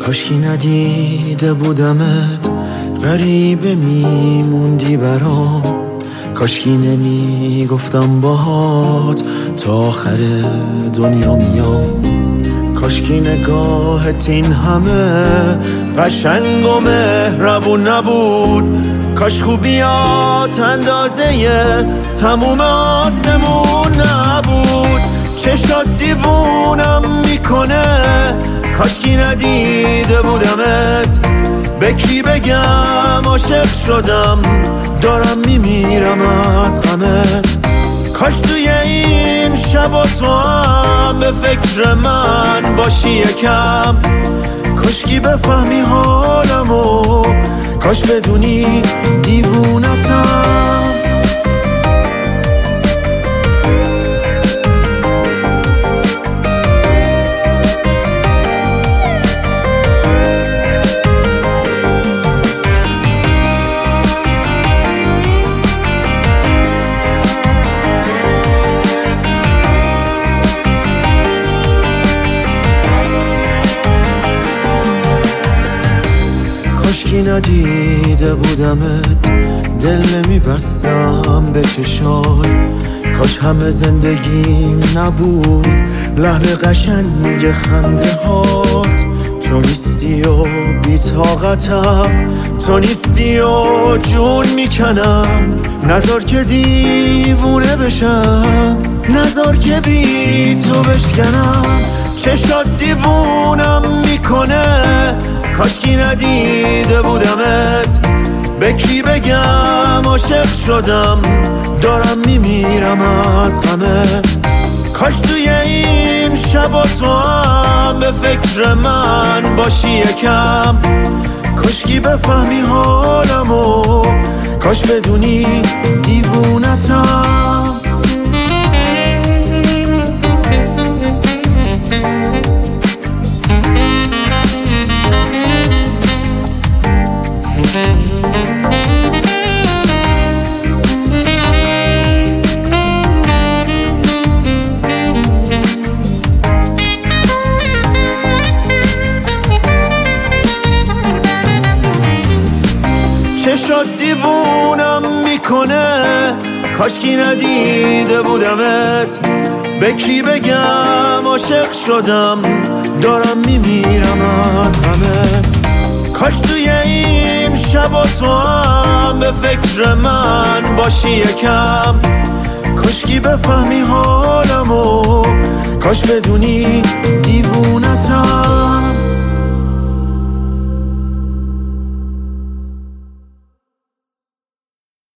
کاشکی ندیده بودمت، غریبه میموندی برام. کاشکی نمیگفتم باهات تا آخر دنیا میام. کاشکی نگاهت این همه قشنگ و مهربون نبود. کاش خوبیات اندازه تموم آسمون نبود. چشات دیوونم میکنه، کاشکی ندیده بودمت. به کی بگم عاشق شدم، دارم میمیرم از غمت. کاش توی این شبا تو هم به فکر من باشی یکم. کاشکی بفهمی حالمو، کاش بدونی دیوونتم. کاشکی ندیده بودمت، دل نمیبستم به چشات. کاش همه زندگیم نبود لحن قشنگ خنده هات. تو نیستی و بی‌طاقتم، تو نیستی و جون میکنم. نذار که دیوونه بشم، نذار که بی تو بشکنم. چشات دیوونم میکنه، کاشکی ندیده بودمت. به کی بگم عاشق شدم، دارم میمیرم از غمت. کاش توی این شبا تو هم به فکر من باشی یکم. کاشکی بفهمی حالمو، کاش بدونی دیوونتم. چشات دیوونم میکنه، کاشکی ندیده بودمت. به کی بگم عاشق شدم، دارم میمیرم از غمت. کاش توی این شبا تو هم به فکر من باشی یکم. کاشکی بفهمی حالمو، کاش بدونی دیوونتم.